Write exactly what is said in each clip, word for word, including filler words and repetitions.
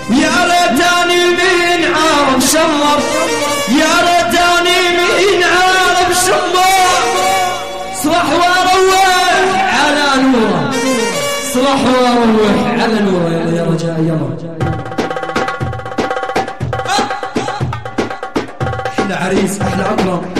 يا ريتاني من عالم شمر، يا ريتاني من عالم شمر. صرح واروح على نوره، صرح واروح على نوره. يلا يا رجاء يلا. احلى عريس احلى اكرم.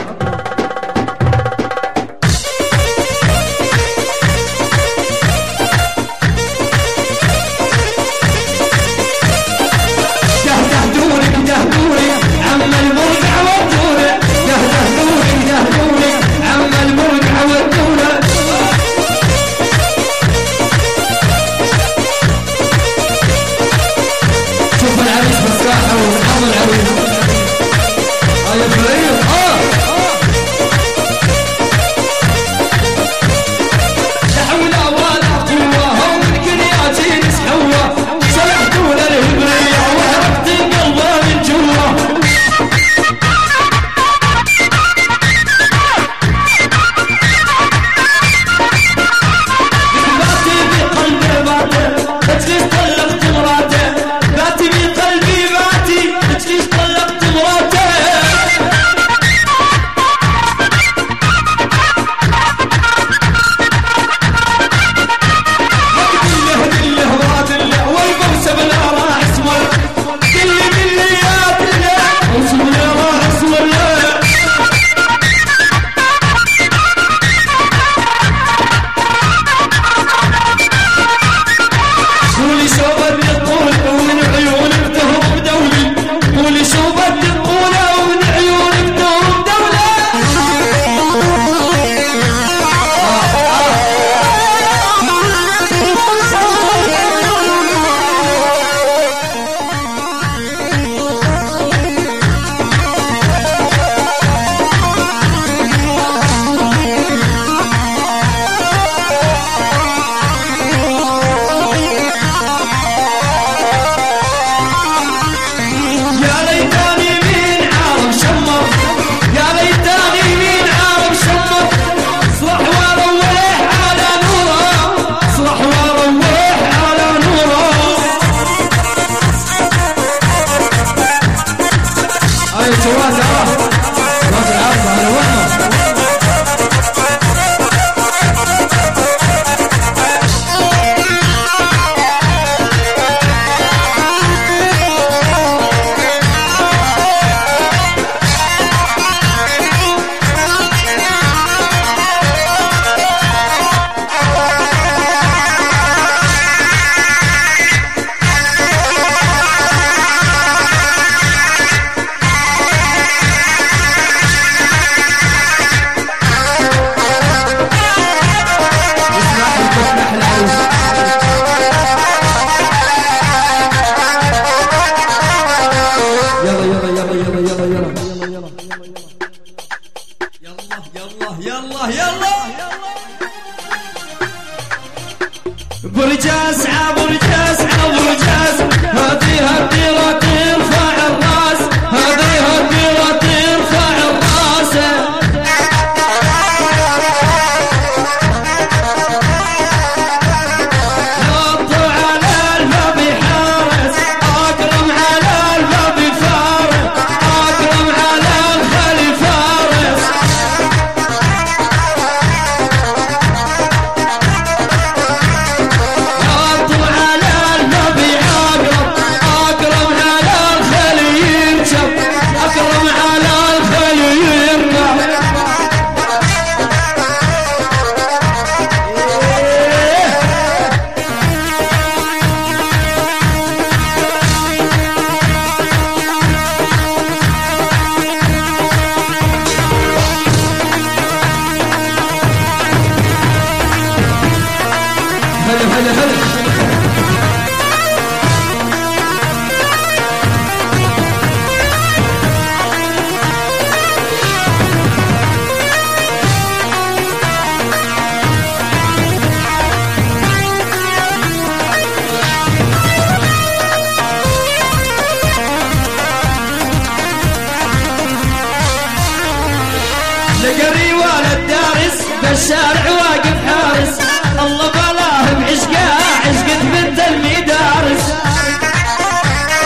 برجاس عبرجاس عبرجاس هذه هالديرة ترفع الراس، هذه هالديرة ترفع الراس. نط على الباب حارس أكرم، على الباب فارس أكرم، على الخلي فارس. هلا هلا هلا لقري ولد دارس بالشارع واقف حارس، الله بلاه بعشقه عشقة بنت المدارس.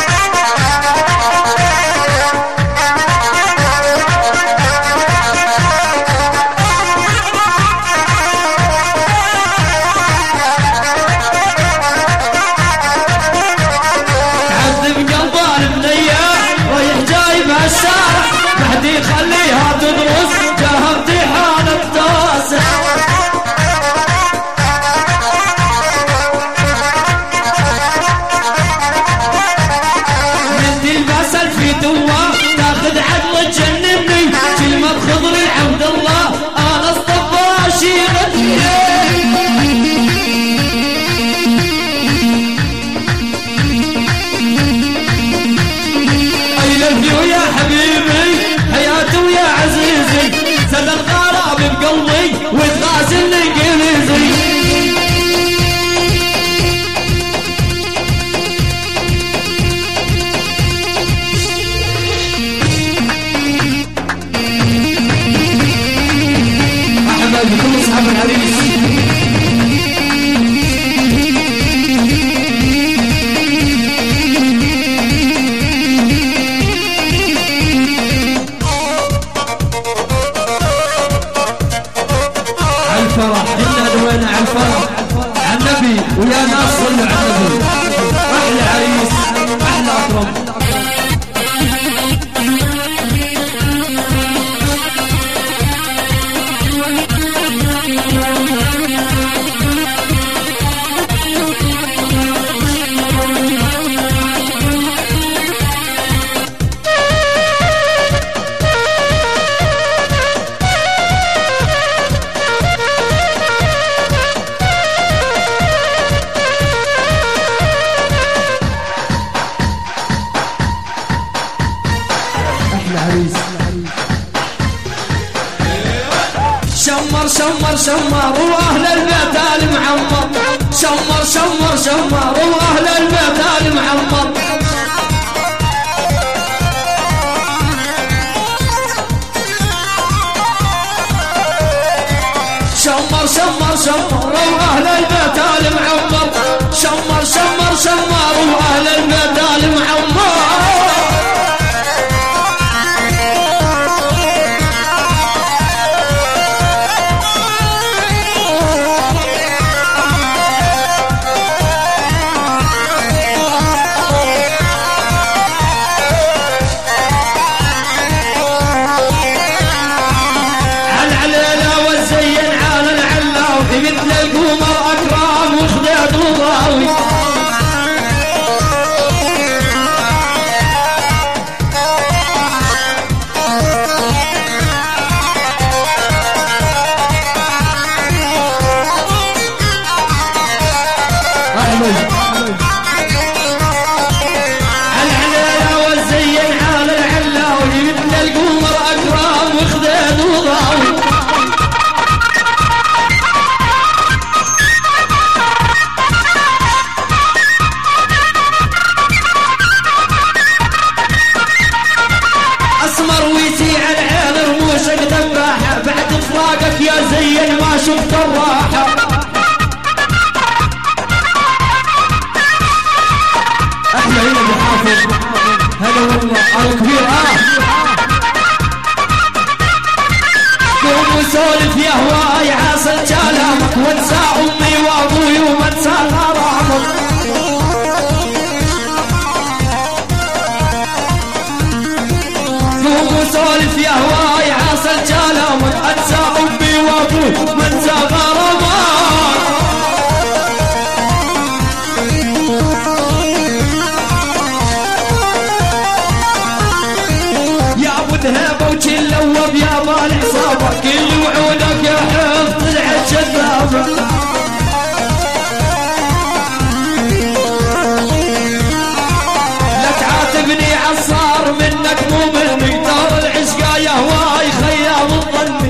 شمر شمر شمر واهل البيت المعمر شمر شمر شمر واهل البيت المعمر شمر شمر شمر واهل البيت المعمر شمر شمر شمر واهل البيت المعمر العليلة والزين على العلاوي مثل القمر أكرام وخديد وضاوي أسمر ويسيع العين رموشك دباحة بعد إطلاقك يا زين ما شفت الراحة احنا هنا بحافظ هذا والله الكبير اه قوم وسولف يا هواي عاصل كلامك وانسى امي وابوي وما انسى غرامك قوم وسولف يا هواي عاصل كلامك انسى امي وابوي وما انسى غرامك هيبة وكلوب يا مال عصابة كل وعودك يا حفظ طلعت شذابة لا تعاتبني عصار منك مو مني دار العشقة يا هواي خيام الظني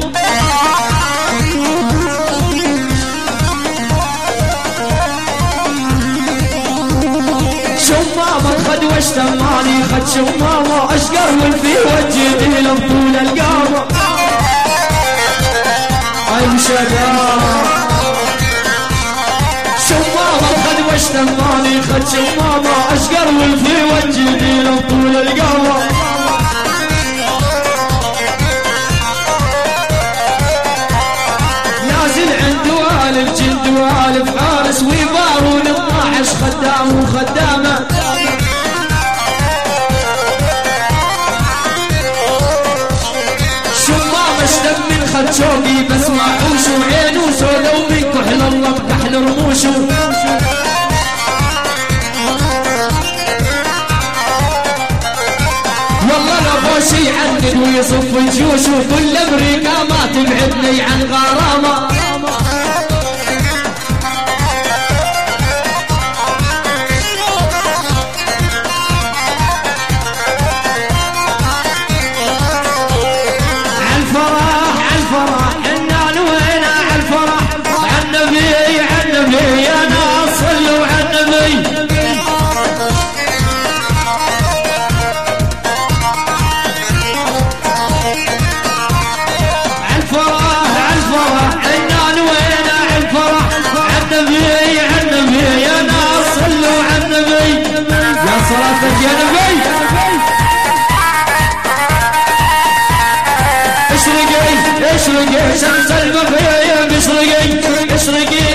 شمامة خد واشتمالي خد شمامة اشقر والفي وجهي لبطول القامة اي شباب شمامة خد واشتمالي خد شمامة اشقر والفي وجهي لبطول القامة نازل عند والف جند والف فارس ويبارون اثناعش خدام وخدامة اشتم من خد شوقي بس ما حوش وعينه سودا ومن كحل الله مكحل رموشه والله لبوشي يعند ويصف جيوشه كل امريكا ما تبعدني عن غرامه صلاتك يا نبي اشرقي اشرقي شمس المغرب اشرقي اشرقي